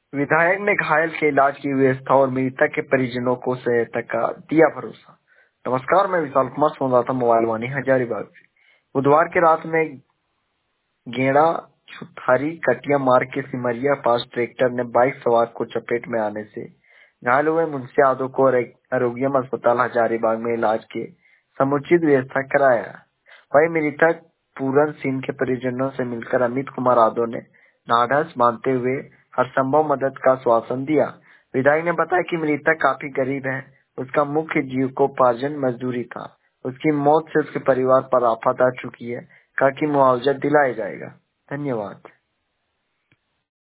विधायक ने घायल के इलाज की व्यवस्था और मृतक के परिजनों को सहायता का दिया भरोसा। नमस्कार, मैं विशाल कुमार, संवाददाता मोबाइल वाणी हजारीबाग से। बुधवार की रात में गेड़ा छुथारी कटिया मार्ग के सिमरिया पास ट्रैक्टर ने बाइक सवार को चपेट में आने से घायल हुए मुंशी यादव को आरोग्यम अस्पताल हजारीबाग में इलाज के समुचित व्यवस्था कराया। वही मृतक पूरन सिंह के परिजनों से मिलकर अमित कुमार यादव ने ढाढ़स बांधते हुए हर संभव मदद का आश्वासन दिया। विधायक ने बताया कि मृतक काफी गरीब है, उसका मुख्य जीविकोपार्जन मजदूरी था। उसकी मौत से उसके परिवार पर आफत आ चुकी है, कहा कि मुआवजा दिलाया जाएगा। धन्यवाद।